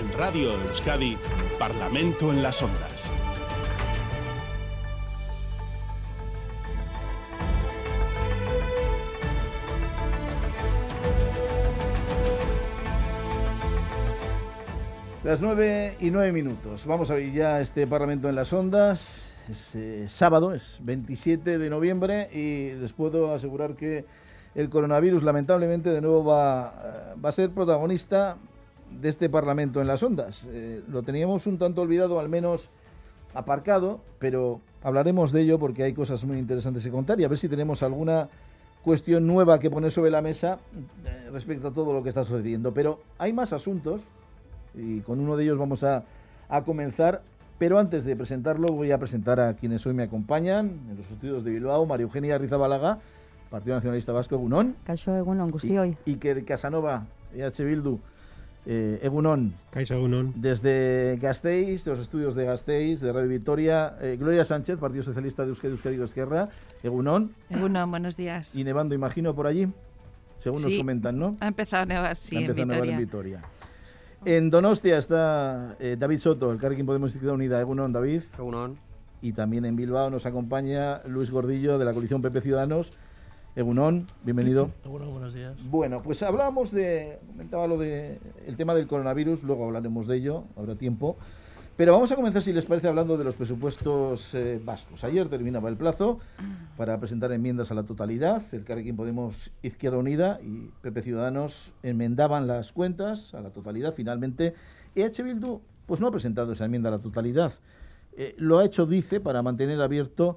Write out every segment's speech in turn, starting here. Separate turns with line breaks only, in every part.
En Radio Euskadi, Parlamento en las Ondas.
Las 9:09. Vamos a ver ya este Parlamento en las Ondas. Es sábado, es 27 de noviembre y les puedo asegurar que el coronavirus lamentablemente de nuevo va a ser protagonista de este Parlamento en las Ondas. Lo teníamos un tanto olvidado, al menos aparcado, pero hablaremos de ello porque hay cosas muy interesantes que contar y a ver si tenemos alguna cuestión nueva que poner sobre la mesa respecto a todo lo que está sucediendo. Pero hay más asuntos y con uno de ellos vamos a comenzar, pero antes de presentarlo voy a presentar a quienes hoy me acompañan en los estudios de Bilbao. María Eugenia Arrizabalaga, Partido Nacionalista Vasco, Egunon.
Kaixo, Egunon, guztioi.
Iker Casanova, EH Bildu, Egunon.
Kaixo, Egunon.
Desde Gasteiz, de los estudios de Gasteiz, de Radio Victoria, Gloria Sánchez, Partido Socialista de Euskadi, Euskadi y Esquerra, Egunon.
Egunon, buenos días.
Y nevando, imagino, por allí, según nos comentan, ¿no?
Ha empezado a nevar, sí, en
Vitoria. En Donostia está David Soto, el Elkarrekin Podemos Izquierda Unida. Egunon, David.
Egunon.
Y también en Bilbao nos acompaña Luis Gordillo, de la coalición PP Ciudadanos. Egunon, bienvenido.
Egunon, buenos días.
Bueno, pues comentaba el tema del coronavirus, luego hablaremos de ello, habrá tiempo. Pero vamos a comenzar, si les parece, hablando de los presupuestos vascos. Ayer terminaba el plazo para presentar enmiendas a la totalidad. El Elkarrekin Podemos Izquierda Unida y PP Ciudadanos enmendaban las cuentas a la totalidad. Finalmente, EH Bildu pues no ha presentado esa enmienda a la totalidad. Lo ha hecho, dice, para mantener abierta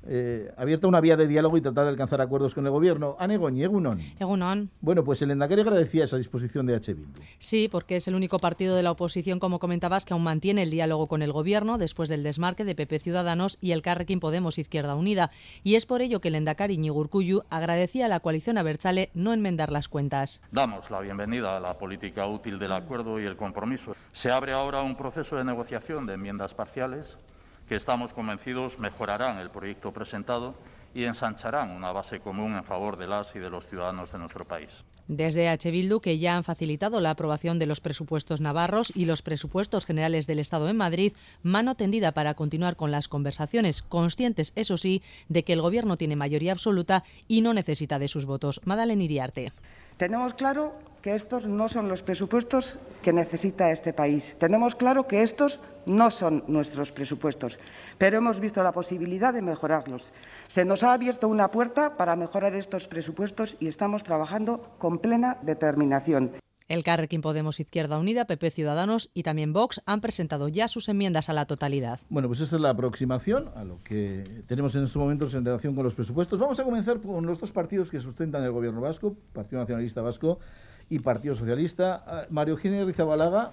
una vía de diálogo y tratar de alcanzar acuerdos con el gobierno. Ane Goñi, Egunon.
Egunon.
Bueno, pues el Lehendakari agradecía esa disposición de EH Bildu.
Sí, porque es el único partido de la oposición, como comentabas, que aún mantiene el diálogo con el gobierno después del desmarque de PP Ciudadanos y el Elkarrekin Podemos Izquierda Unida. Y es por ello que el Lehendakari Iñigo Urkullu agradecía a la coalición abertzale no enmendar las cuentas.
Damos la bienvenida a la política útil del acuerdo y el compromiso. Se abre ahora un proceso de negociación de enmiendas parciales que estamos convencidos mejorarán el proyecto presentado y ensancharán una base común en favor de las y de los ciudadanos de nuestro país.
Desde EH Bildu, que ya han facilitado la aprobación de los presupuestos navarros y los presupuestos generales del Estado en Madrid, mano tendida para continuar con las conversaciones, conscientes, eso sí, de que el Gobierno tiene mayoría absoluta y no necesita de sus votos. Madalen Iriarte.
Tenemos claro que estos no son los presupuestos que necesita este país. Tenemos claro que estos no son nuestros presupuestos, pero hemos visto la posibilidad de mejorarlos. Se nos ha abierto una puerta para mejorar estos presupuestos y estamos trabajando con plena determinación.
El Elkarrekin Podemos Izquierda Unida, PP Ciudadanos y también Vox han presentado ya sus enmiendas a la totalidad.
Bueno, pues esta es la aproximación a lo que tenemos en estos momentos en relación con los presupuestos. Vamos a comenzar con los dos partidos que sustentan el Gobierno vasco, Partido Nacionalista Vasco y Partido Socialista. María Eugenia Arrizabalaga,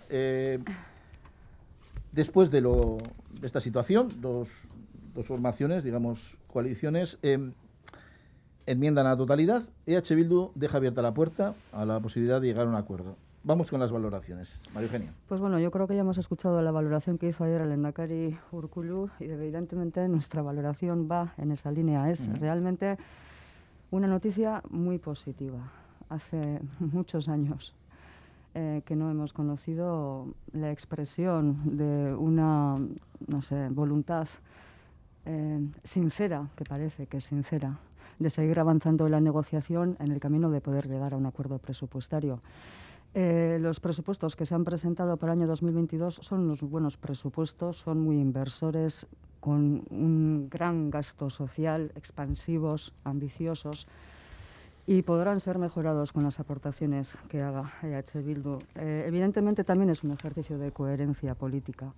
después de esta situación, dos formaciones, digamos, coaliciones, enmiendan a la totalidad. EH Bildu deja abierta la puerta a la posibilidad de llegar a un acuerdo. Vamos con las valoraciones. María Eugenia.
Pues bueno, yo creo que ya hemos escuchado la valoración que hizo ayer el Lehendakari Urkullu y evidentemente nuestra valoración va en esa línea. Es realmente una noticia muy positiva. Hace muchos años que no hemos conocido la expresión de una, voluntad sincera, que parece que es sincera, de seguir avanzando en la negociación en el camino de poder llegar a un acuerdo presupuestario. Los presupuestos que se han presentado para el año 2022 son unos buenos presupuestos, son muy inversores, con un gran gasto social, expansivos, ambiciosos, y podrán ser mejorados con las aportaciones que haga EH Bildu. Evidentemente también es un ejercicio de coherencia política.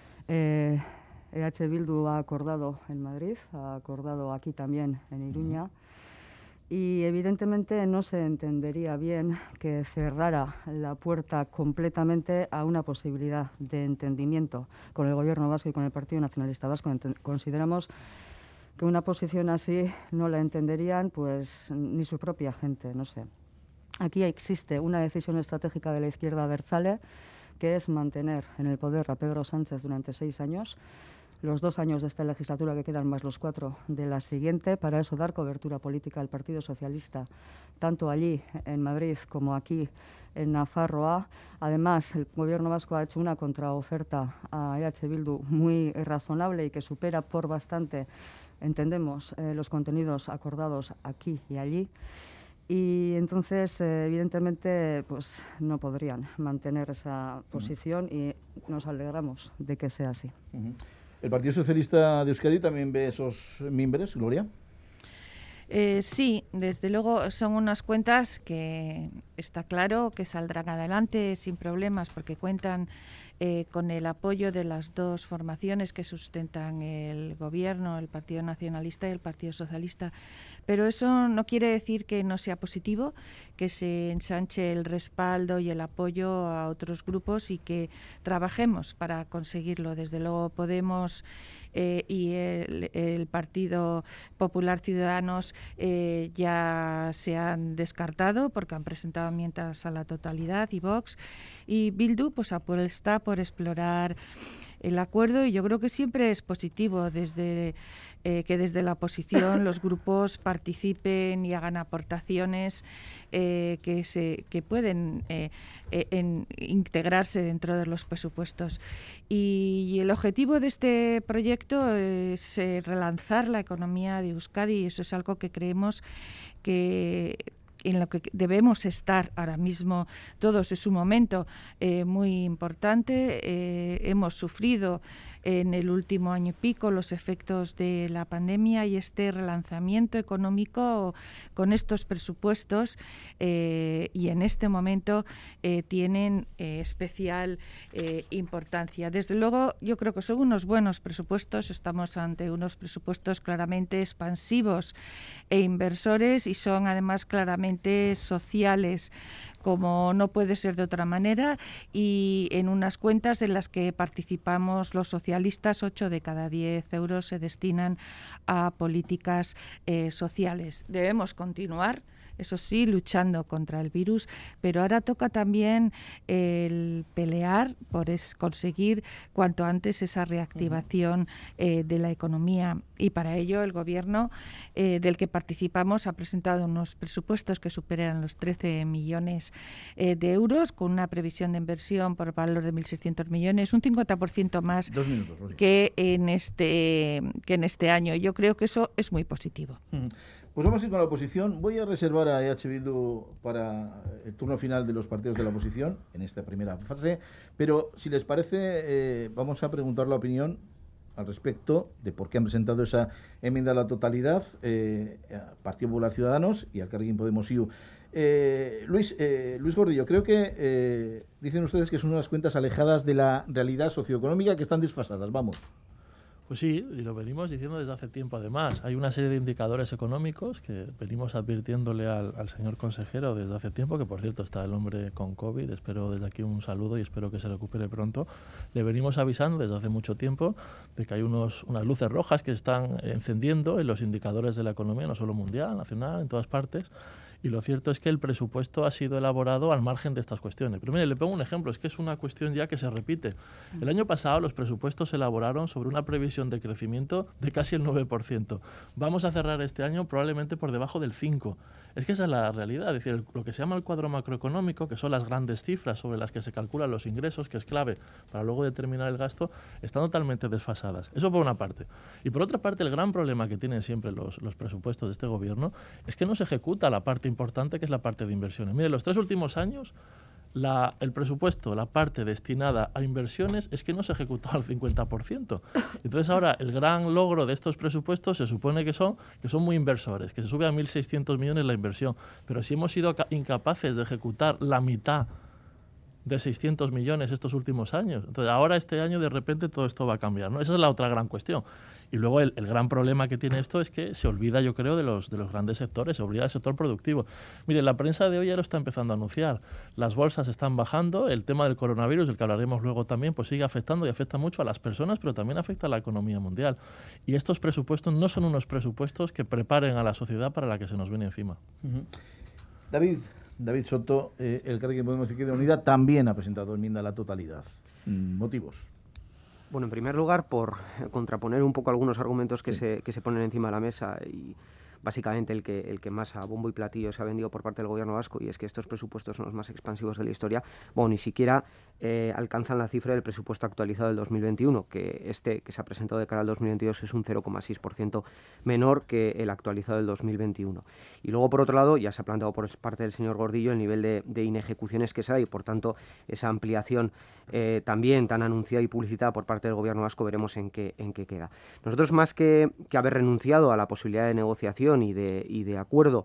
EH Bildu ha acordado en Madrid, ha acordado aquí también en Iruña, y evidentemente no se entendería bien que cerrara la puerta completamente a una posibilidad de entendimiento con el Gobierno vasco y con el Partido Nacionalista Vasco. Consideramos que una posición así no la entenderían pues ni su propia gente, no sé. Aquí existe una decisión estratégica de la izquierda abertzale que es mantener en el poder a Pedro Sánchez durante 6 años, los 2 años de esta legislatura que quedan más los 4 de la siguiente, para eso dar cobertura política al Partido Socialista, tanto allí en Madrid como aquí en Nafarroa. Además, el Gobierno vasco ha hecho una contraoferta a EH Bildu muy razonable y que supera por bastante, entendemos, los contenidos acordados aquí y allí. Y entonces, evidentemente, pues no podrían mantener esa posición y nos alegramos de que sea así.
¿El Partido Socialista de Euskadi también ve esos mimbres, Gloria?
Sí, desde luego son unas cuentas que está claro que saldrán adelante sin problemas porque cuentan con el apoyo de las dos formaciones que sustentan el Gobierno, el Partido Nacionalista y el Partido Socialista. Pero eso no quiere decir que no sea positivo, que se ensanche el respaldo y el apoyo a otros grupos y que trabajemos para conseguirlo. Desde luego Podemos y el Partido Popular Ciudadanos ya se han descartado porque han presentado enmiendas a la totalidad, y Vox y Bildu pues apuesta por explorar el acuerdo, y yo creo que siempre es positivo que desde la oposición los grupos participen y hagan aportaciones que pueden integrarse dentro de los presupuestos. Y el objetivo de este proyecto es relanzar la economía de Euskadi, y eso es algo que creemos que en lo que debemos estar ahora mismo todos. Es un momento muy importante. Hemos sufrido en el último año y pico los efectos de la pandemia, y este relanzamiento económico con estos presupuestos y en este momento tienen especial importancia. Desde luego, yo creo que son unos buenos presupuestos. Estamos ante unos presupuestos claramente expansivos e inversores, y son además claramente sociales, como no puede ser de otra manera, y en unas cuentas en las que participamos los socialistas, 8 de cada 10 euros se destinan a políticas sociales. Debemos continuar, eso sí, luchando contra el virus, pero ahora toca también el pelear por conseguir cuanto antes esa reactivación de la economía, y para ello el Gobierno del que participamos ha presentado unos presupuestos que superan los 13 millones de euros, con una previsión de inversión por valor de 1.600 millones, un 50% más que en este año. Yo creo que eso es muy positivo.
Pues vamos a ir con la oposición. Voy a reservar a EH Bildu para el turno final de los partidos de la oposición en esta primera fase, pero si les parece, vamos a preguntar la opinión al respecto de por qué han presentado esa enmienda a la totalidad Partido Popular Ciudadanos y Elkarrekin Podemos-IU. Luis Gordillo, creo que dicen ustedes que son unas cuentas alejadas de la realidad socioeconómica, que están desfasadas. Vamos.
Pues sí, y lo venimos diciendo desde hace tiempo. Además, hay una serie de indicadores económicos que venimos advirtiéndole al señor consejero desde hace tiempo, que por cierto está el hombre con COVID, espero desde aquí un saludo y espero que se recupere pronto. Le venimos avisando desde hace mucho tiempo de que hay unas luces rojas que están encendiendo en los indicadores de la economía, no solo mundial, nacional, en todas partes. Y lo cierto es que el presupuesto ha sido elaborado al margen de estas cuestiones. Pero mire, le pongo un ejemplo, es que es una cuestión ya que se repite. El año pasado los presupuestos se elaboraron sobre una previsión de crecimiento de casi el 9%. Vamos a cerrar este año probablemente por debajo del 5%. Es que esa es la realidad. Es decir, lo que se llama el cuadro macroeconómico, que son las grandes cifras sobre las que se calculan los ingresos, que es clave para luego determinar el gasto, están totalmente desfasadas. Eso por una parte. Y por otra parte, el gran problema que tienen siempre los presupuestos de este gobierno es que no se ejecuta la parte importante, que es la parte de inversiones. Mire, los 3 últimos años el presupuesto, la parte destinada a inversiones, es que no se ha ejecutado al 50%. Entonces ahora el gran logro de estos presupuestos se supone que son muy inversores, que se sube a 1.600 millones la inversión. Pero si hemos sido incapaces de ejecutar la mitad de 600 millones estos últimos años, entonces ahora este año de repente todo esto va a cambiar, ¿no? Esa es la otra gran cuestión. Y luego el gran problema que tiene esto es que se olvida, yo creo, de los grandes sectores, se olvida del sector productivo. Mire, la prensa de hoy ya lo está empezando a anunciar. Las bolsas están bajando, el tema del coronavirus, del que hablaremos luego también, pues sigue afectando y afecta mucho a las personas, pero también afecta a la economía mundial. Y estos presupuestos no son unos presupuestos que preparen a la sociedad para la que se nos viene encima.
David David Soto, Elkarrekin Podemos Izquierda Unida también ha presentado enmienda a la totalidad. ¿Motivos?
Bueno, en primer lugar, por contraponer un poco algunos argumentos que se ponen encima de la mesa y básicamente el que más a bombo y platillo se ha vendido por parte del gobierno vasco, y es que estos presupuestos son los más expansivos de la historia. Bueno, ni siquiera alcanzan la cifra del presupuesto actualizado del 2021, que que se ha presentado de cara al 2022 es un 0,6% menor que el actualizado del 2021. Y luego, por otro lado, ya se ha planteado por parte del señor Gordillo el nivel de inejecuciones que se da, y por tanto esa ampliación también tan anunciada y publicitada por parte del gobierno vasco, veremos en qué queda. Nosotros, más que haber renunciado a la posibilidad de negociación y de acuerdo,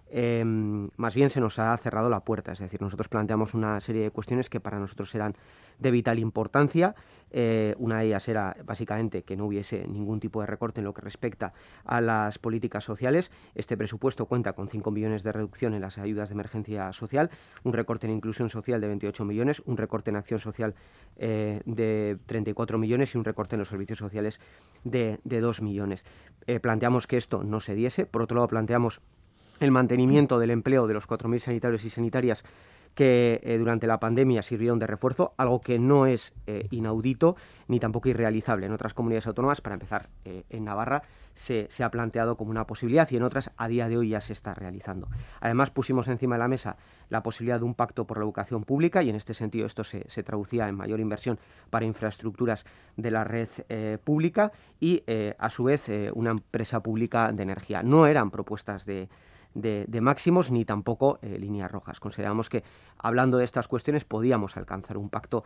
más bien se nos ha cerrado la puerta. Es decir, nosotros planteamos una serie de cuestiones que para nosotros eran de vital importancia. Una de ellas era básicamente que no hubiese ningún tipo de recorte en lo que respecta a las políticas sociales. Este presupuesto cuenta con 5 millones de reducción en las ayudas de emergencia social, un recorte en inclusión social de 28 millones, un recorte en acción social de 34 millones y un recorte en los servicios sociales de 2 millones. Planteamos que esto no se diese. Por otro lado, planteamos el mantenimiento del empleo de los 4.000 sanitarios y sanitarias que durante la pandemia sirvieron de refuerzo, algo que no es inaudito ni tampoco irrealizable en otras comunidades autónomas. Para empezar, en Navarra se ha planteado como una posibilidad y en otras a día de hoy ya se está realizando. Además, pusimos encima de la mesa la posibilidad de un pacto por la educación pública, y en este sentido esto se traducía en mayor inversión para infraestructuras de la red pública y a su vez una empresa pública de energía. No eran propuestas de máximos ni tampoco líneas rojas. Consideramos que, hablando de estas cuestiones, podíamos alcanzar un pacto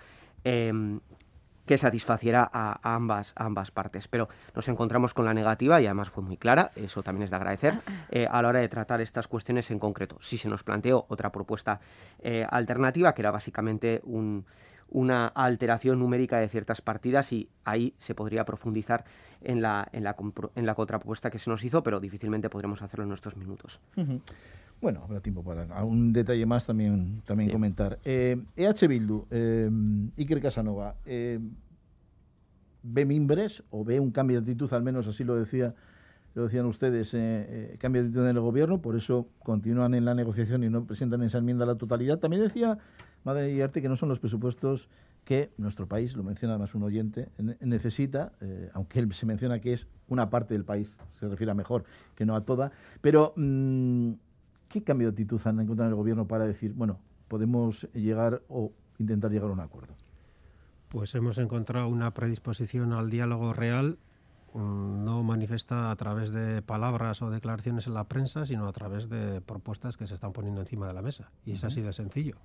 que satisfaciera a ambas partes, pero nos encontramos con la negativa, y además fue muy clara, eso también es de agradecer, a la hora de tratar estas cuestiones en concreto. Sí se nos planteó otra propuesta alternativa, que era básicamente una alteración numérica de ciertas partidas, y ahí se podría profundizar en la contrapropuesta que se nos hizo, pero difícilmente podremos hacerlo en estos minutos.
Bueno, habrá tiempo para un detalle más también sí. Comentar. EH Bildu, Iker Casanova, ¿ve mimbres o ve un cambio de actitud? Al menos así lo decían ustedes, cambio de actitud en el gobierno, por eso continúan en la negociación y no presentan esa enmienda a la totalidad. También decía Madre Iriarte que no son los presupuestos que nuestro país, lo menciona además un oyente, necesita, aunque él se menciona que es una parte del país, se refiere a mejor que no a toda, pero ¿qué cambio de actitud han encontrado en el gobierno para decir, bueno, podemos llegar o intentar llegar a un acuerdo?
Pues hemos encontrado una predisposición al diálogo real, no manifiesta a través de palabras o declaraciones en la prensa, sino a través de propuestas que se están poniendo encima de la mesa. Y es así de sencillo.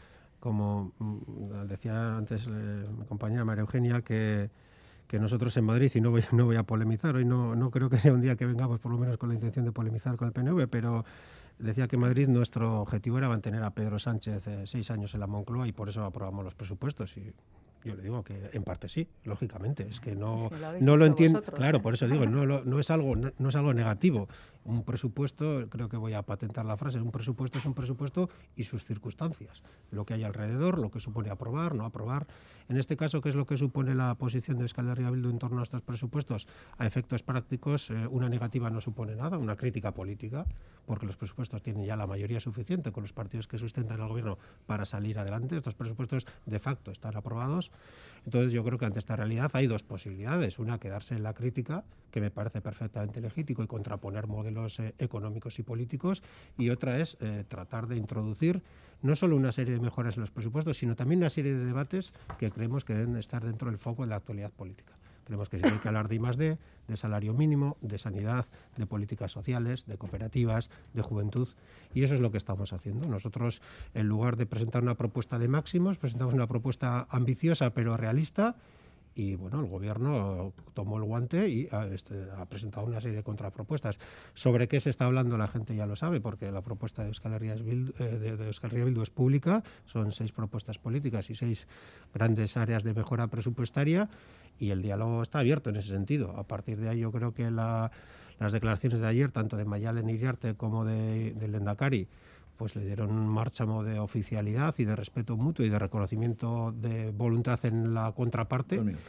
Como decía antes mi compañera María Eugenia, que nosotros en Madrid, y no voy a polemizar, hoy no creo que sea un día que vengamos por lo menos con la intención de polemizar con el PNV, pero decía que en Madrid nuestro objetivo era mantener a Pedro Sánchez 6 años en la Moncloa, y por eso aprobamos los presupuestos. Y yo le digo que en parte sí, lógicamente, es que no lo entiendo. Vosotros, claro, por eso digo, no es algo negativo. Un presupuesto, creo que voy a patentar la frase, un presupuesto es un presupuesto y sus circunstancias, lo que hay alrededor, lo que supone aprobar, no aprobar. En este caso, ¿qué es lo que supone la posición de Euskal Herria Bildu en torno a estos presupuestos? A efectos prácticos, una negativa no supone nada, una crítica política, porque los presupuestos tienen ya la mayoría suficiente con los partidos que sustentan al gobierno para salir adelante. Estos presupuestos de facto están aprobados. Entonces yo creo que ante esta realidad hay dos posibilidades. Una, quedarse en la crítica, que me parece perfectamente legítimo, y contraponer modelos económicos y políticos, y otra es tratar de introducir no solo una serie de mejoras en los presupuestos, sino también una serie de debates que creemos que deben estar dentro del foco de la actualidad política. Creemos que sí hay que hablar de I+D, de salario mínimo, de sanidad, de políticas sociales, de cooperativas, de juventud, y eso es lo que estamos haciendo. Nosotros, en lugar de presentar una propuesta de máximos, presentamos una propuesta ambiciosa pero realista, y bueno, el gobierno tomó el guante y ha presentado una serie de contrapropuestas. ¿Sobre qué se está hablando? La gente ya lo sabe, porque la propuesta de Euskal Herria Bildu es pública, son 6 propuestas políticas y 6 grandes áreas de mejora presupuestaria, y el diálogo está abierto en ese sentido. A partir de ahí yo creo que las declaraciones de ayer, tanto de Mayalen Iriarte como del Lehendakari, pues le dieron un márchamo de oficialidad y de respeto mutuo y de reconocimiento de voluntad en la contraparte.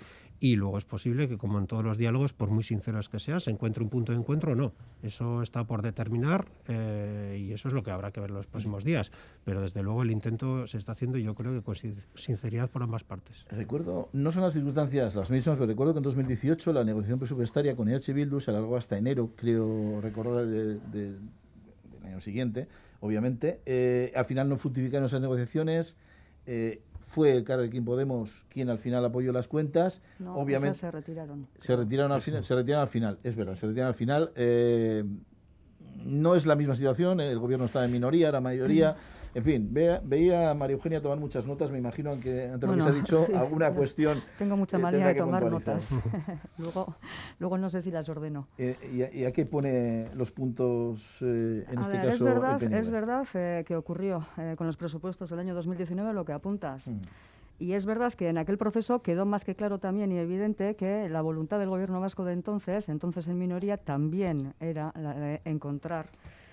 Y luego es posible que, como en todos los diálogos, por muy sinceros que sean, se encuentre un punto de encuentro o no. Eso está por determinar y eso es lo que habrá que ver los próximos días. Pero desde luego el intento se está haciendo y yo creo que con sinceridad por ambas partes.
Recuerdo, no son las circunstancias las mismas, pero recuerdo que en 2018 la negociación presupuestaria con EH Bildu se alargó hasta enero, creo recordar, del año siguiente, obviamente. Al final no fructificaron esas negociaciones. Fue Elkarrekin Podemos quien al final apoyó las cuentas.
No,
obviamente
se retiraron.
Se retiraron al final, es verdad, se retiraron al final. No es la misma situación, el gobierno está en minoría, era mayoría. En fin, veía a María Eugenia tomar muchas notas, me imagino, aunque ante lo que se ha dicho, sí, alguna cuestión.
Tengo mucha manía de tomar notas. luego no sé si las ordeno.
¿Y a qué pone los puntos en este caso?
Es verdad que ocurrió con los presupuestos del año 2019 lo que apuntas. Y es verdad que en aquel proceso quedó más que claro también y evidente que la voluntad del gobierno vasco de entonces en minoría, también era la de encontrar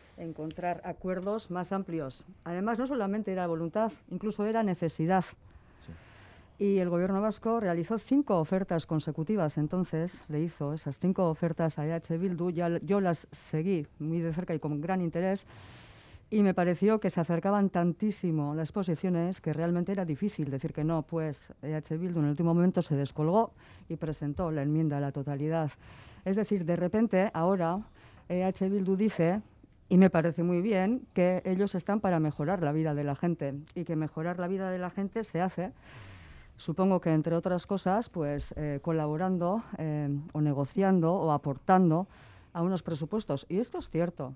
acuerdos más amplios. Además, no solamente era voluntad, incluso era necesidad. Sí. Y el gobierno vasco realizó 5 ofertas consecutivas, entonces le hizo esas 5 ofertas a EH Bildu, yo las seguí muy de cerca y con gran interés, y me pareció que se acercaban tantísimo las posiciones que realmente era difícil decir que no, pues EH Bildu en el último momento se descolgó y presentó la enmienda a la totalidad. Es decir, de repente, ahora EH Bildu dice, y me parece muy bien, que ellos están para mejorar la vida de la gente, y que mejorar la vida de la gente se hace, supongo que entre otras cosas, pues colaborando o negociando o aportando a unos presupuestos. Y esto es cierto.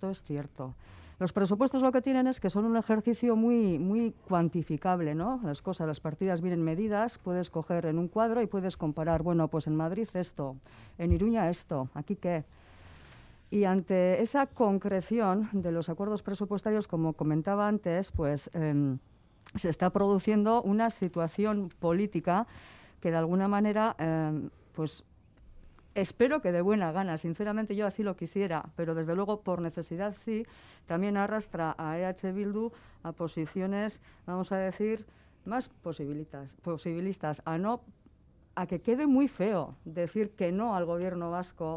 Los presupuestos lo que tienen es que son un ejercicio muy, muy cuantificable, ¿no? Las partidas vienen medidas, puedes coger en un cuadro y puedes comparar, bueno, pues en Madrid esto, en Iruña esto, ¿aquí qué? Y ante esa concreción de los acuerdos presupuestarios, como comentaba antes, pues se está produciendo una situación política que de alguna manera, pues espero que de buena gana, sinceramente yo así lo quisiera, pero desde luego por necesidad sí, también arrastra a EH Bildu a posiciones, vamos a decir, más posibilistas, a que quede muy feo decir que no al gobierno vasco,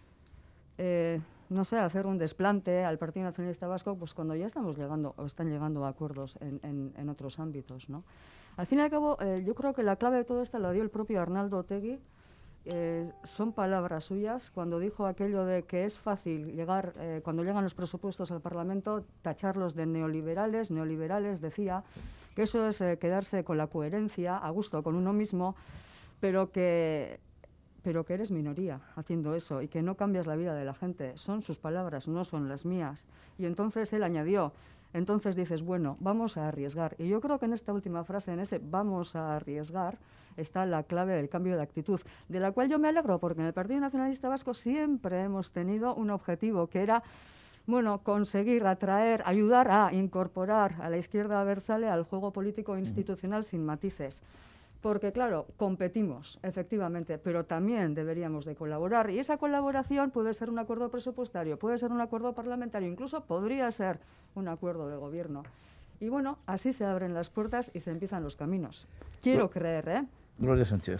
no sé, hacer un desplante al Partido Nacionalista Vasco, pues cuando ya estamos llegando o están llegando a acuerdos en otros ámbitos, ¿no? Al fin y al cabo, yo creo que la clave de todo esto la dio el propio Arnaldo Otegi. Son palabras suyas cuando dijo aquello de que es fácil llegar, cuando llegan los presupuestos al Parlamento, tacharlos de neoliberales, decía, que eso es quedarse con la coherencia, a gusto con uno mismo, pero que eres minoría haciendo eso y que no cambias la vida de la gente. Son sus palabras, no son las mías. Y entonces él añadió, entonces dices, bueno, vamos a arriesgar. Y yo creo que en esta última frase, en ese vamos a arriesgar, está la clave del cambio de actitud, de la cual yo me alegro, porque en el Partido Nacionalista Vasco siempre hemos tenido un objetivo, que era, bueno, conseguir atraer, ayudar a incorporar a la izquierda abertzale al juego político institucional sin matices. Porque, claro, competimos, efectivamente, pero también deberíamos de colaborar. Y esa colaboración puede ser un acuerdo presupuestario, puede ser un acuerdo parlamentario, incluso podría ser un acuerdo de gobierno. Y bueno, así se abren las puertas y se empiezan los caminos. Quiero creer, ¿eh?
Gloria Sánchez,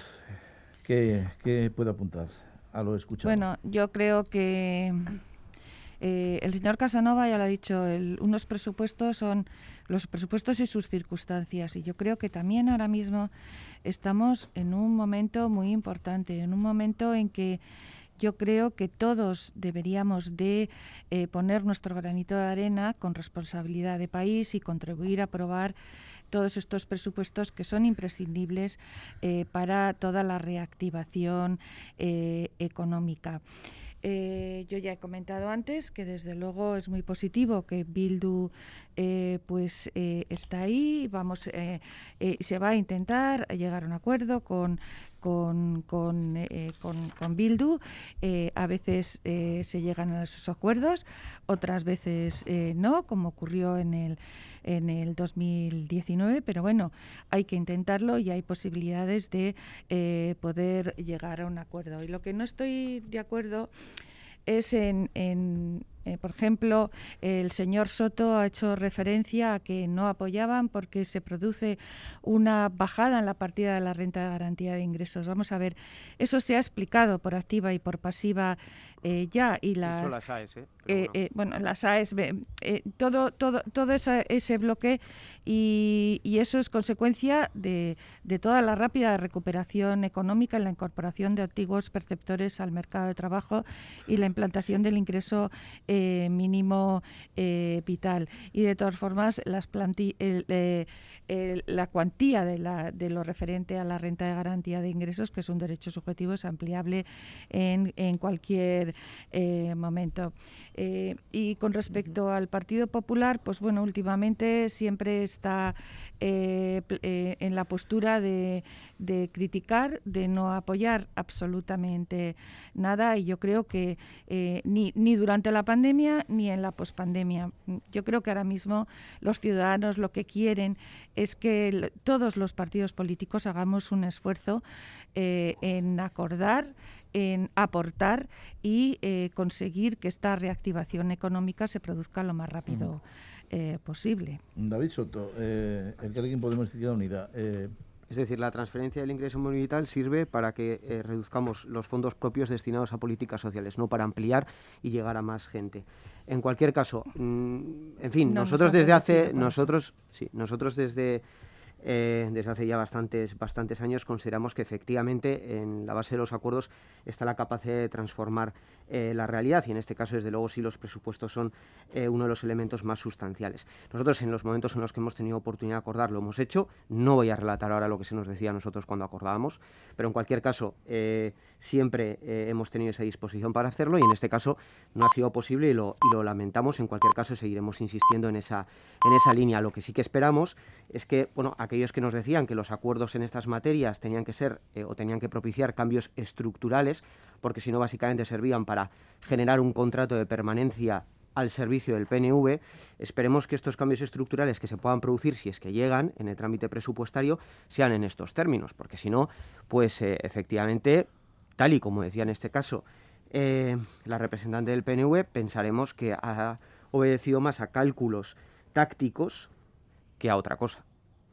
¿qué puede apuntar a lo escuchado?
Bueno, yo creo que el señor Casanova ya lo ha dicho, unos presupuestos son los presupuestos y sus circunstancias, y yo creo que también ahora mismo estamos en un momento muy importante, en un momento en que yo creo que todos deberíamos de poner nuestro granito de arena con responsabilidad de país y contribuir a aprobar todos estos presupuestos que son imprescindibles para toda la reactivación económica. Yo ya he comentado antes que desde luego es muy positivo que Bildu está ahí, se va a intentar llegar a un acuerdo con Bildu. A veces se llegan a esos acuerdos, otras veces no, como ocurrió en el 2019, pero bueno, hay que intentarlo y hay posibilidades de poder llegar a un acuerdo. Y lo que no estoy de acuerdo es en Por ejemplo, el señor Soto ha hecho referencia a que no apoyaban porque se produce una bajada en la partida de la renta de garantía de ingresos. Vamos a ver, eso se ha explicado por activa y por pasiva ya, y
las AES,
bueno, las AES, todo ese bloque, y eso es consecuencia de toda la rápida recuperación económica y la incorporación de antiguos perceptores al mercado de trabajo y la implantación del ingreso mínimo vital. Y de todas formas, la cuantía de lo referente a la renta de garantía de ingresos, que es un derecho subjetivo, es ampliable en cualquier momento. Y con respecto al Partido Popular, pues bueno, últimamente siempre está en la postura de criticar, de no apoyar absolutamente nada, y yo creo que ni durante la pandemia ni en la pospandemia. Yo creo que ahora mismo los ciudadanos lo que quieren es que todos los partidos políticos hagamos un esfuerzo en acordar, en aportar y conseguir que esta reactivación económica se produzca lo más rápido posible.
David Soto, Elkarrekin Podemos Izquierda Unida.
Es decir, la transferencia del ingreso mínimo vital sirve para que reduzcamos los fondos propios destinados a políticas sociales, no para ampliar y llegar a más gente. En cualquier caso, en fin, nosotros desde hace ya bastantes años consideramos que efectivamente en la base de los acuerdos está la capacidad de transformar la realidad, y en este caso desde luego sí los presupuestos son uno de los elementos más sustanciales. Nosotros en los momentos en los que hemos tenido oportunidad de acordar lo hemos hecho. No voy a relatar ahora lo que se nos decía a nosotros cuando acordábamos, pero en cualquier caso siempre hemos tenido esa disposición para hacerlo, y en este caso no ha sido posible y lo lamentamos. En cualquier caso seguiremos insistiendo en esa línea. Lo que sí que esperamos es que, bueno, aquellos que nos decían que los acuerdos en estas materias tenían que ser o tenían que propiciar cambios estructurales, porque si no básicamente servían para generar un contrato de permanencia al servicio del PNV, esperemos que estos cambios estructurales que se puedan producir, si es que llegan en el trámite presupuestario, sean en estos términos, porque si no, pues efectivamente, tal y como decía en este caso la representante del PNV, pensaremos que ha obedecido más a cálculos tácticos que a otra cosa.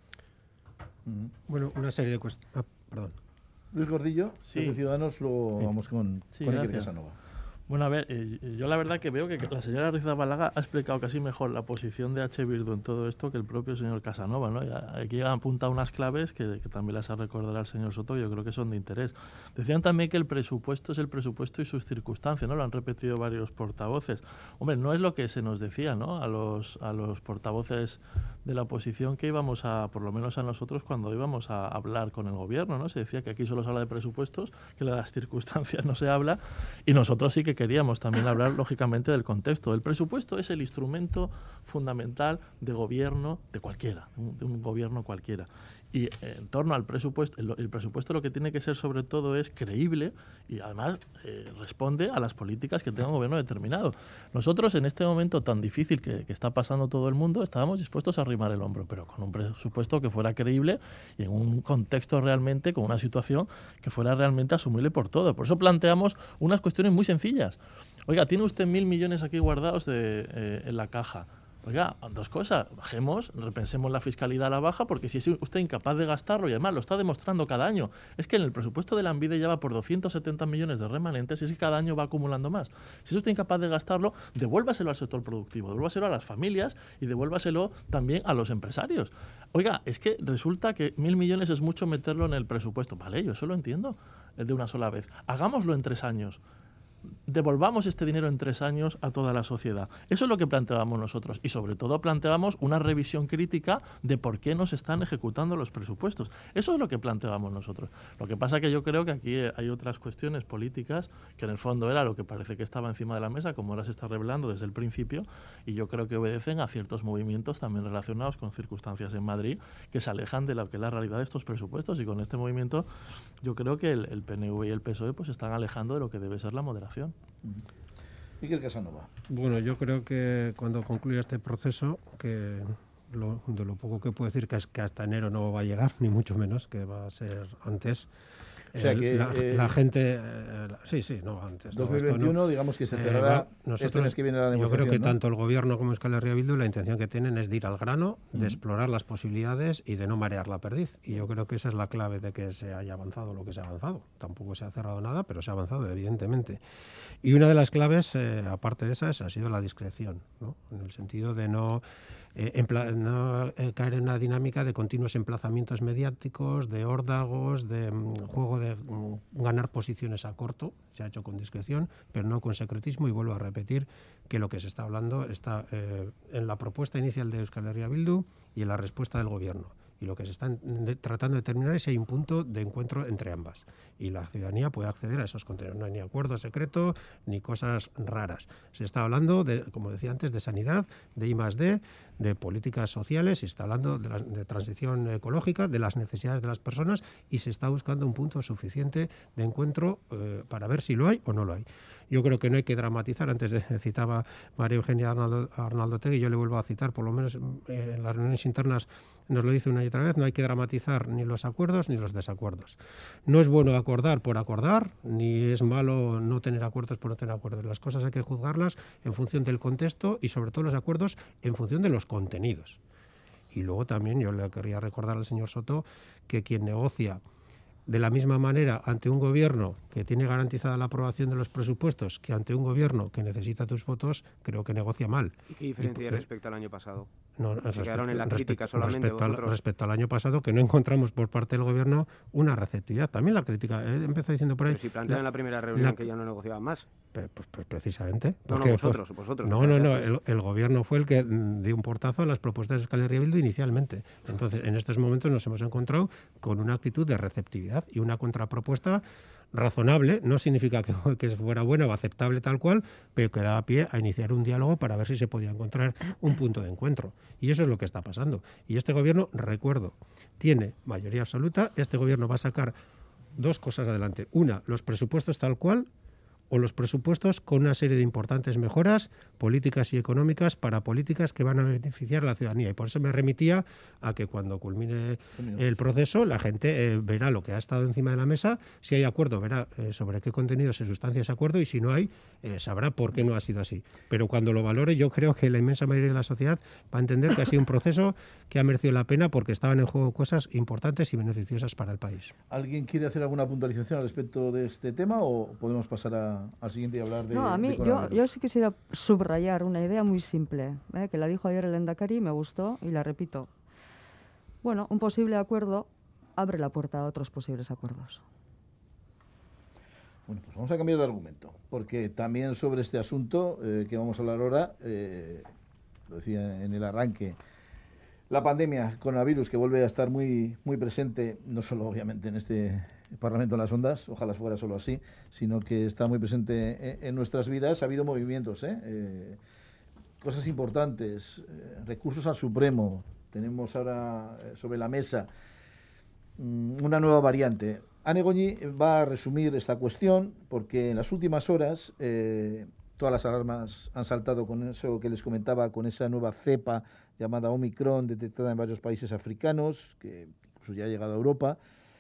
Bueno, una serie de cuestiones. Perdón.
Luis Gordillo, de Ciudadanos, luego vamos con Iker Casanova.
Bueno, a ver, yo la verdad que veo que la señora Arrizabalaga ha explicado casi mejor la posición de H. Bildu en todo esto que el propio señor Casanova, ¿no? Aquí han apuntado unas claves que también las ha recordado al señor Soto, y yo creo que son de interés. Decían también que el presupuesto es el presupuesto y sus circunstancias, ¿no? Lo han repetido varios portavoces. Hombre, no es lo que se nos decía, ¿no? A los portavoces de la oposición que íbamos por lo menos a nosotros, cuando íbamos a hablar con el gobierno, ¿no? Se decía que aquí solo se habla de presupuestos, que de las circunstancias no se habla, y nosotros sí que queríamos también hablar, lógicamente, del contexto. El presupuesto es el instrumento fundamental de gobierno de cualquiera, de un gobierno cualquiera. Y en torno al presupuesto, el presupuesto lo que tiene que ser sobre todo es creíble y además responde a las políticas que tenga un gobierno determinado. Nosotros en este momento tan difícil que está pasando todo el mundo estábamos dispuestos a arrimar el hombro, pero con un presupuesto que fuera creíble y en un contexto realmente, con una situación que fuera realmente asumible por todo. Por eso planteamos unas cuestiones muy sencillas. Oiga, tiene usted 1.000 millones aquí guardados en la caja. Oiga, dos cosas, bajemos, repensemos la fiscalidad a la baja, porque si es usted incapaz de gastarlo, y además lo está demostrando cada año, es que en el presupuesto de la Lanbide ya va por 270 millones de remanentes, y es que cada año va acumulando más. Si es usted incapaz de gastarlo, devuélvaselo al sector productivo, devuélvaselo a las familias y devuélvaselo también a los empresarios. Oiga, es que resulta que 1.000 millones es mucho meterlo en el presupuesto. Vale, yo eso lo entiendo, de una sola vez. Hagámoslo en 3 años. Devolvamos este dinero en 3 años a toda la sociedad. Eso es lo que planteábamos nosotros, y sobre todo planteábamos una revisión crítica de por qué no se están ejecutando los presupuestos. Eso es lo que planteábamos nosotros. Lo que pasa es que yo creo que aquí hay otras cuestiones políticas que en el fondo era lo que parece que estaba encima de la mesa, como ahora se está revelando desde el principio, y yo creo que obedecen a ciertos movimientos también relacionados con circunstancias en Madrid que se alejan de lo que es la realidad de estos presupuestos, y con este movimiento yo creo que el PNV y el PSOE pues se están alejando de lo que debe ser la moderación.
Iker Casanova.
Bueno, yo creo que cuando concluya este proceso, que de lo poco que puedo decir que es que hasta enero no va a llegar, ni mucho menos, que va a ser antes,
O sea que
la gente... sí, no, antes.
2021, no, digamos que se cerrará este mes que viene la negociación.
Yo creo que
¿no?
tanto el Gobierno como Euskal Herria Bildu la intención que tienen es de ir al grano, de explorar las posibilidades y de no marear la perdiz. Y yo creo que esa es la clave de que se haya avanzado lo que se ha avanzado. Tampoco se ha cerrado nada, pero se ha avanzado, evidentemente. Y una de las claves, aparte de esas, ha sido la discreción, ¿no? En el sentido de no caer en una dinámica de continuos emplazamientos mediáticos, de órdagos, de juego de ganar posiciones a corto. Se ha hecho con discreción, pero no con secretismo, y vuelvo a repetir que lo que se está hablando está en la propuesta inicial de Euskal Herria Bildu y en la respuesta del Gobierno. Y lo que se está tratando de determinar es si hay un punto de encuentro entre ambas. Y la ciudadanía puede acceder a esos contenidos. No hay ni acuerdo secreto ni cosas raras. Se está hablando, como decía antes, de sanidad, de I+D, de políticas sociales, se está hablando de transición ecológica, de las necesidades de las personas, y se está buscando un punto suficiente de encuentro para ver si lo hay o no lo hay. Yo creo que no hay que dramatizar. Antes citaba María Eugenia Arnaldo Otegi, yo le vuelvo a citar, por lo menos en las reuniones internas nos lo dice una y otra vez, no hay que dramatizar ni los acuerdos ni los desacuerdos. No es bueno acordar por acordar, ni es malo no tener acuerdos por no tener acuerdos. Las cosas hay que juzgarlas en función del contexto y sobre todo los acuerdos en función de los contenidos. Y luego también yo le quería recordar al señor Soto que quien negocia de la misma manera ante un gobierno que tiene garantizada la aprobación de los presupuestos que ante un gobierno que necesita tus votos, creo que negocia mal.
¿Y qué diferencia hay respecto al año pasado?
No,
se quedaron en la crítica solamente
respecto al año pasado, que no encontramos por parte del gobierno una receptividad. También la crítica, empezó diciendo por ahí...
Pero si plantean en la primera reunión que ya no negociaban más.
Pues precisamente.
Porque, vosotros.
No, el gobierno fue el que dio un portazo a las propuestas de Euskal Herria Bildu inicialmente. Entonces, en estos momentos nos hemos encontrado con una actitud de receptividad y una contrapropuesta razonable. No significa que fuera buena o aceptable tal cual, pero que daba pie a iniciar un diálogo para ver si se podía encontrar un punto de encuentro. Y eso es lo que está pasando. Y este gobierno, recuerdo, tiene mayoría absoluta. Este gobierno va a sacar dos cosas adelante. Una, los presupuestos tal cual, o los presupuestos con una serie de importantes mejoras políticas y económicas para políticas que van a beneficiar a la ciudadanía. Y por eso me remitía a que cuando culmine el proceso la gente verá lo que ha estado encima de la mesa. Si hay acuerdo, verá sobre qué contenido se sustancia ese acuerdo, y si no hay, sabrá por qué no ha sido así. Pero cuando lo valore, yo creo que la inmensa mayoría de la sociedad va a entender que ha sido un proceso que ha merecido la pena porque estaban en juego cosas importantes y beneficiosas para el país.
¿Alguien quiere hacer alguna puntualización al respecto de este tema o podemos pasar al siguiente y hablar de...
No, a mí yo sí quisiera subrayar una idea muy simple, que la dijo ayer el Lehendakari, me gustó y la repito. Bueno, un posible acuerdo abre la puerta a otros posibles acuerdos.
Bueno, pues vamos a cambiar de argumento, porque también sobre este asunto que vamos a hablar ahora, lo decía en el arranque, la pandemia, coronavirus, que vuelve a estar muy, muy presente, no solo obviamente en este Parlamento en las Ondas, ojalá fuera solo así, sino que está muy presente en nuestras vidas. Ha habido movimientos, cosas importantes, recursos al Supremo. Tenemos ahora sobre la mesa una nueva variante. Ane Goñi va a resumir esta cuestión porque en las últimas horas todas las alarmas han saltado con eso que les comentaba, con esa nueva cepa llamada Omicron, detectada en varios países africanos, que incluso ya ha llegado a Europa.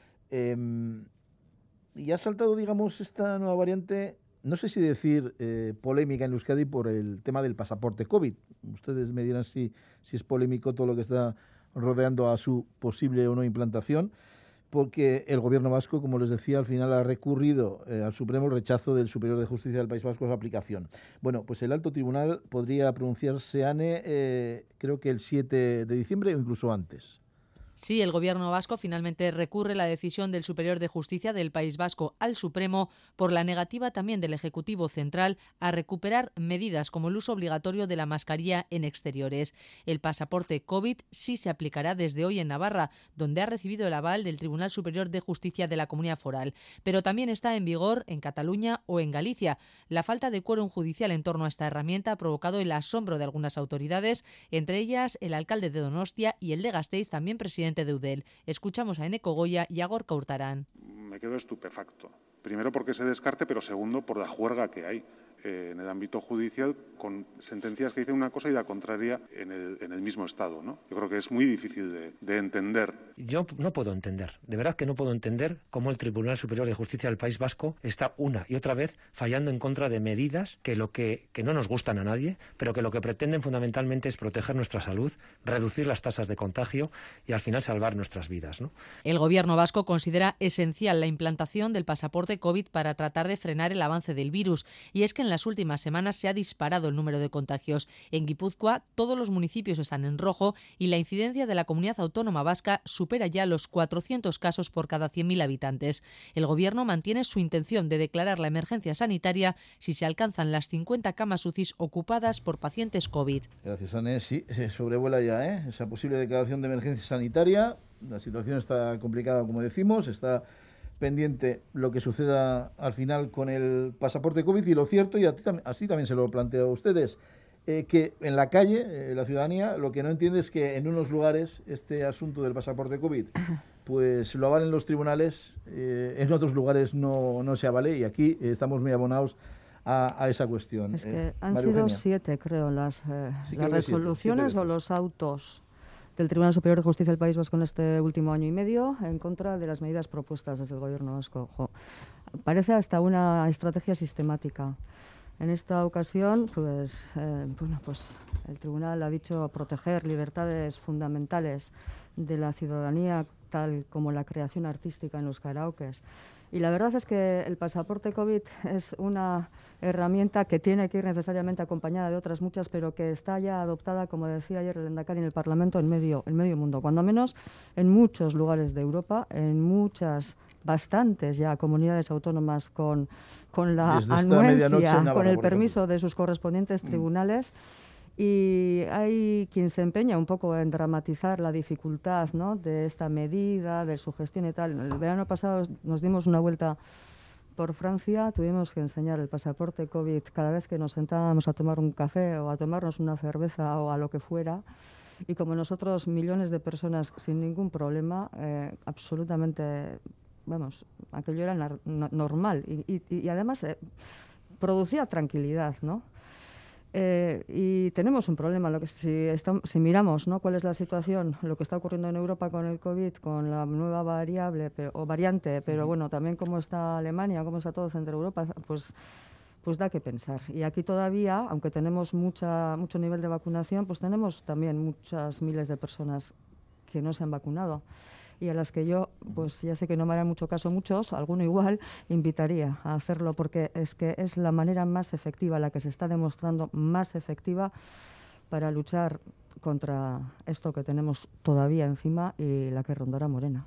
Y ha saltado, digamos, esta nueva variante, no sé si decir polémica en Euskadi por el tema del pasaporte COVID. Ustedes me dirán si es polémico todo lo que está rodeando a su posible o no implantación, porque el gobierno vasco, como les decía, al final ha recurrido al Supremo el rechazo del Superior de Justicia del País Vasco a su aplicación. Bueno, pues el alto tribunal podría pronunciarse, Ane, creo que el 7 de diciembre o incluso antes.
Sí, el Gobierno vasco finalmente recurre la decisión del Superior de Justicia del País Vasco al Supremo por la negativa también del Ejecutivo Central a recuperar medidas como el uso obligatorio de la mascarilla en exteriores. El pasaporte COVID sí se aplicará desde hoy en Navarra, donde ha recibido el aval del Tribunal Superior de Justicia de la Comunidad Foral, pero también está en vigor en Cataluña o en Galicia. La falta de quórum judicial en torno a esta herramienta ha provocado el asombro de algunas autoridades, entre ellas el alcalde de Donostia y el de Gasteiz, también presidente de Eudel. Escuchamos a Eneko Goya y a Gorka Hurtarán.
Me quedo estupefacto. Primero porque se descarte, pero segundo por la juerga que hay. en el ámbito judicial con sentencias que dicen una cosa y la contraria en el mismo Estado, ¿no? Yo creo que es muy difícil de entender.
Yo no puedo entender, de verdad que no puedo entender cómo el Tribunal Superior de Justicia del País Vasco está una y otra vez fallando en contra de medidas que no nos gustan a nadie, pero que lo que pretenden fundamentalmente es proteger nuestra salud, reducir las tasas de contagio y al final salvar nuestras vidas, ¿no?
El Gobierno vasco considera esencial la implantación del pasaporte COVID para tratar de frenar el avance del virus. Y es que en las últimas semanas se ha disparado el número de contagios. En Guipúzcoa todos los municipios están en rojo y la incidencia de la comunidad autónoma vasca supera ya los 400 casos por cada 100.000 habitantes. El Gobierno mantiene su intención de declarar la emergencia sanitaria si se alcanzan las 50 camas UCI ocupadas por pacientes COVID.
Gracias, Anne. Sí, se sobrevuela ya esa posible declaración de emergencia sanitaria. La situación está complicada, como decimos, está pendiente lo que suceda al final con el pasaporte COVID, y lo cierto, y así también se lo planteo a ustedes, que en la calle, la ciudadanía, lo que no entiende es que en unos lugares este asunto del pasaporte COVID pues lo avalen los tribunales, en otros lugares no se avale, y aquí estamos muy abonados a esa cuestión.
Es que han sido 7, creo, las resoluciones o los autos del Tribunal Superior de Justicia del País Vasco en este último año y medio en contra de las medidas propuestas desde el Gobierno vasco. Parece hasta una estrategia sistemática. En esta ocasión, pues el Tribunal ha dicho proteger libertades fundamentales de la ciudadanía, tal como la creación artística en los karaokes. Y la verdad es que el pasaporte COVID es una herramienta que tiene que ir necesariamente acompañada de otras muchas, pero que está ya adoptada, como decía ayer el Lehendakari, en el Parlamento en medio mundo, cuando menos en muchos lugares de Europa, en bastantes ya comunidades autónomas con la anuencia, con el permiso de sus correspondientes tribunales. Y hay quien se empeña un poco en dramatizar la dificultad, ¿no?, de esta medida, de su gestión y tal. El verano pasado nos dimos una vuelta por Francia, tuvimos que enseñar el pasaporte COVID cada vez que nos sentábamos a tomar un café o a tomarnos una cerveza o a lo que fuera. Y como nosotros, millones de personas sin ningún problema, absolutamente, aquello era normal y además producía tranquilidad, ¿no? Y tenemos un problema. Si miramos, ¿no?, cuál es la situación, lo que está ocurriendo en Europa con el COVID, con la nueva variante, pero bueno, también cómo está Alemania, cómo está todo Centro Europa, pues da que pensar. Y aquí todavía, aunque tenemos mucho nivel de vacunación, pues tenemos también muchas miles de personas que no se han vacunado, y a las que yo, pues ya sé que no me harán mucho caso muchos, alguno igual, invitaría a hacerlo, porque es que es la manera más efectiva, la que se está demostrando más efectiva para luchar contra esto que tenemos todavía encima y la que rondará Morena.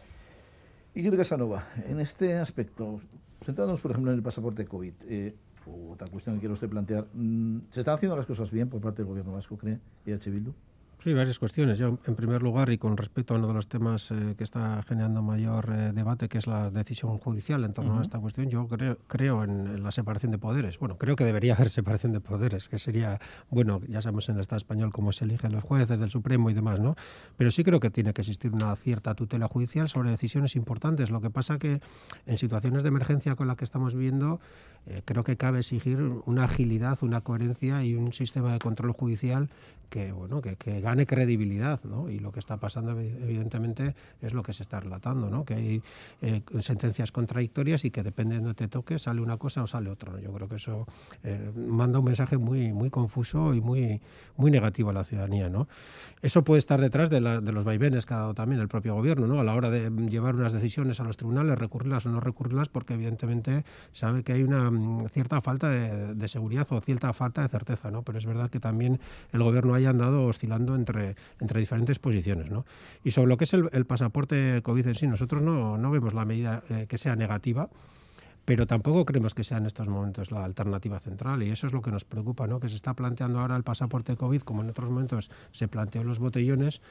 Iker Casanova, en este aspecto, centrándonos por ejemplo en el pasaporte COVID, otra cuestión que quiero usted plantear, ¿se están haciendo las cosas bien por parte del Gobierno vasco, cree EH Bildu?
Sí, varias cuestiones. Yo, en primer lugar, y con respecto a uno de los temas que está generando mayor debate, que es la decisión judicial en torno a esta cuestión, yo creo en la separación de poderes. Bueno, creo que debería haber separación de poderes, que sería, bueno, ya sabemos en el Estado español cómo se eligen los jueces del Supremo y demás, ¿no? Pero sí creo que tiene que existir una cierta tutela judicial sobre decisiones importantes. Lo que pasa que en situaciones de emergencia con la que estamos viviendo, creo que cabe exigir una agilidad, una coherencia y un sistema de control judicial que gane credibilidad, ¿no? Y lo que está pasando, evidentemente, es lo que se está relatando, ¿no? Que hay sentencias contradictorias y que depende de donde te toque, sale una cosa o sale otra, ¿no? Yo creo que eso manda un mensaje muy confuso y muy negativo a la ciudadanía, ¿no? Eso puede estar detrás de los vaivenes que ha dado también el propio Gobierno, ¿no? A la hora de llevar unas decisiones a los tribunales, recurrirlas o no recurrirlas, porque evidentemente sabe que hay una cierta falta de seguridad o cierta falta de certeza, ¿no? Pero es verdad que también el Gobierno haya andado oscilando entre diferentes posiciones, ¿no? Y sobre lo que es el pasaporte COVID en sí, nosotros no vemos la medida que sea negativa, pero tampoco creemos que sea en estos momentos la alternativa central, y eso es lo que nos preocupa, ¿no? Que se está planteando ahora el pasaporte COVID, como en otros momentos se planteó los botellones,